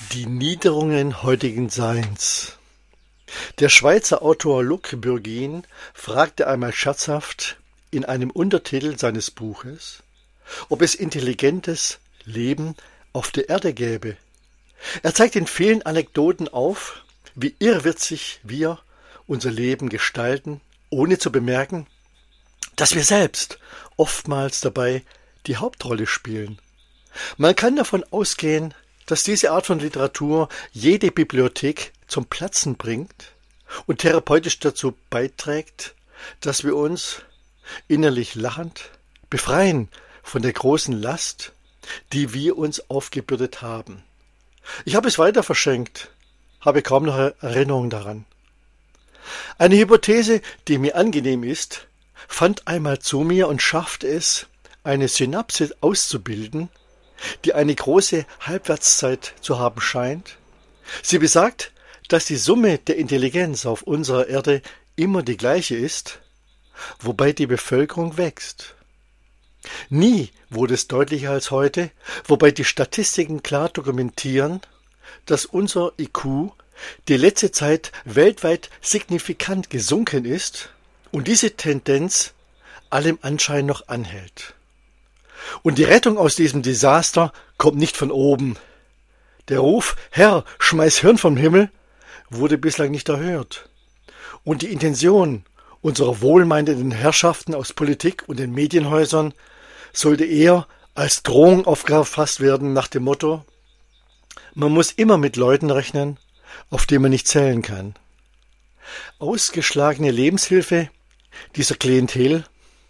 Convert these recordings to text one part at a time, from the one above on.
Die Niederungen heutigen Seins. Der Schweizer Autor Luc Burgin fragte einmal scherzhaft in einem Untertitel seines Buches, ob es intelligentes Leben auf der Erde gäbe. Er zeigt in vielen Anekdoten auf, wie irrwitzig wir unser Leben gestalten, ohne zu bemerken, dass wir selbst oftmals dabei die Hauptrolle spielen. Man kann davon ausgehen, dass diese Art von Literatur jede Bibliothek zum Platzen bringt und therapeutisch dazu beiträgt, dass wir uns innerlich lachend befreien von der großen Last, die wir uns aufgebürdet haben. Ich habe es weiter verschenkt, habe kaum noch Erinnerung daran. Eine Hypothese, die mir angenehm ist, fand einmal zu mir und schaffte es, eine Synapse auszubilden, die eine große Halbwertszeit zu haben scheint. Sie besagt, dass die Summe der Intelligenz auf unserer Erde immer die gleiche ist, wobei die Bevölkerung wächst. Nie wurde es deutlicher als heute, wobei die Statistiken klar dokumentieren, dass unser IQ die letzte Zeit weltweit signifikant gesunken ist und diese Tendenz allem Anschein noch anhält. Und die Rettung aus diesem Desaster kommt nicht von oben. Der Ruf, Herr, schmeiß Hirn vom Himmel, wurde bislang nicht erhört. Und die Intention unserer wohlmeinenden Herrschaften aus Politik und den Medienhäusern sollte eher als Drohung aufgefasst werden nach dem Motto, man muss immer mit Leuten rechnen, auf die man nicht zählen kann. Ausgeschlagene Lebenshilfe dieser Klientel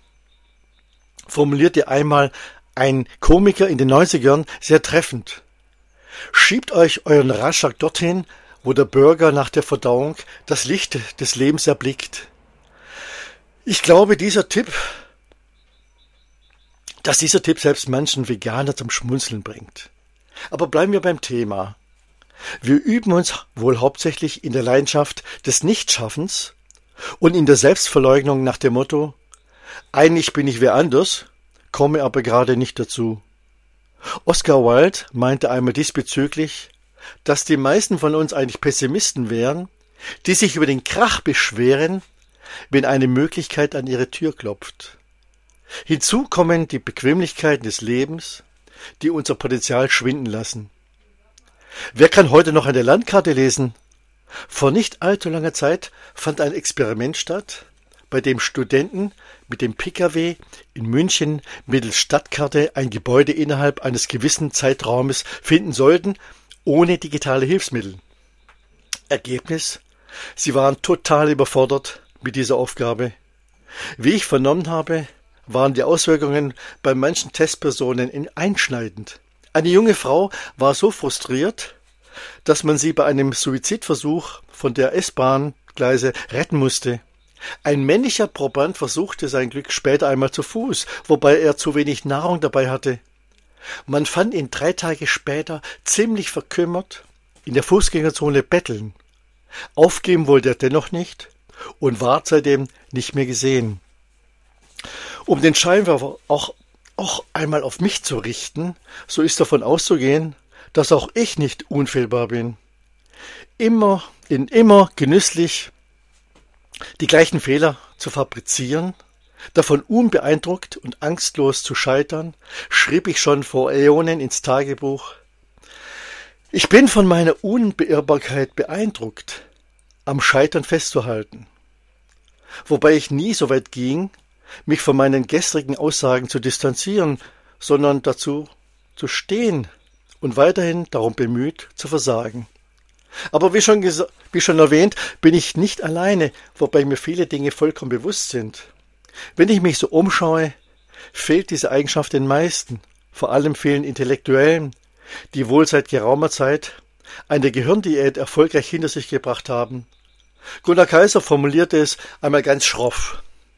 formulierte einmal ein Komiker in den 90ern sehr treffend. Schiebt euch euren Ratschlag dorthin, wo der Bürger nach der Verdauung das Licht des Lebens erblickt. Ich glaube, dass dieser Tipp selbst manchen Veganer zum Schmunzeln bringt. Aber bleiben wir beim Thema. Wir üben uns wohl hauptsächlich in der Leidenschaft des Nichtschaffens und in der Selbstverleugnung nach dem Motto, eigentlich bin ich wer anders, komme aber gerade nicht dazu. Oscar Wilde meinte einmal diesbezüglich, dass die meisten von uns eigentlich Pessimisten wären, die sich über den Krach beschweren, wenn eine Möglichkeit an ihre Tür klopft. Hinzu kommen die Bequemlichkeiten des Lebens, die unser Potenzial schwinden lassen. Wer kann heute noch an der Landkarte lesen? Vor nicht allzu langer Zeit fand ein Experiment statt, bei dem Studenten mit dem Pkw in München mittels Stadtkarte ein Gebäude innerhalb eines gewissen Zeitraumes finden sollten, ohne digitale Hilfsmittel. Ergebnis: Sie waren total überfordert mit dieser Aufgabe. Wie ich vernommen habe, waren die Auswirkungen bei manchen Testpersonen einschneidend. Eine junge Frau war so frustriert, dass man sie bei einem Suizidversuch von der S-Bahn-Gleise retten musste. Ein männlicher Proband versuchte sein Glück später einmal zu Fuß, wobei er zu wenig Nahrung dabei hatte. Man fand ihn 3 Tage später ziemlich verkümmert in der Fußgängerzone betteln. Aufgeben wollte er dennoch nicht und ward seitdem nicht mehr gesehen. Um den Scheinwerfer auch einmal auf mich zu richten, so ist davon auszugehen, dass auch ich nicht unfehlbar bin. Immer genüsslich die gleichen Fehler zu fabrizieren, davon unbeeindruckt und angstlos zu scheitern, schrieb ich schon vor Äonen ins Tagebuch. Ich bin von meiner Unbeirrbarkeit beeindruckt, am Scheitern festzuhalten. Wobei ich nie so weit ging, mich von meinen gestrigen Aussagen zu distanzieren, sondern dazu zu stehen und weiterhin darum bemüht zu versagen. Aber wie schon erwähnt, bin ich nicht alleine, wobei mir viele Dinge vollkommen bewusst sind. Wenn ich mich so umschaue, fehlt diese Eigenschaft den meisten, vor allem vielen Intellektuellen, die wohl seit geraumer Zeit eine Gehirndiät erfolgreich hinter sich gebracht haben. Gunnar Kaiser formulierte es einmal ganz schroff.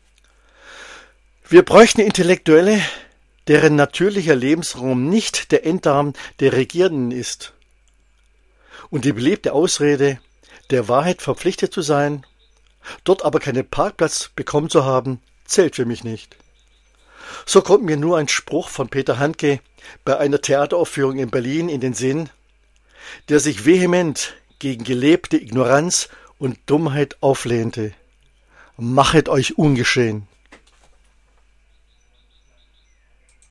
Wir bräuchten Intellektuelle, deren natürlicher Lebensraum nicht der Enddarm der Regierenden ist. Und die beliebte Ausrede, der Wahrheit verpflichtet zu sein, dort aber keinen Parkplatz bekommen zu haben, zählt für mich nicht. So kommt mir nur ein Spruch von Peter Handke bei einer Theateraufführung in Berlin in den Sinn: der sich vehement gegen gelebte Ignoranz und Dummheit auflehnte. Machet euch ungeschehen!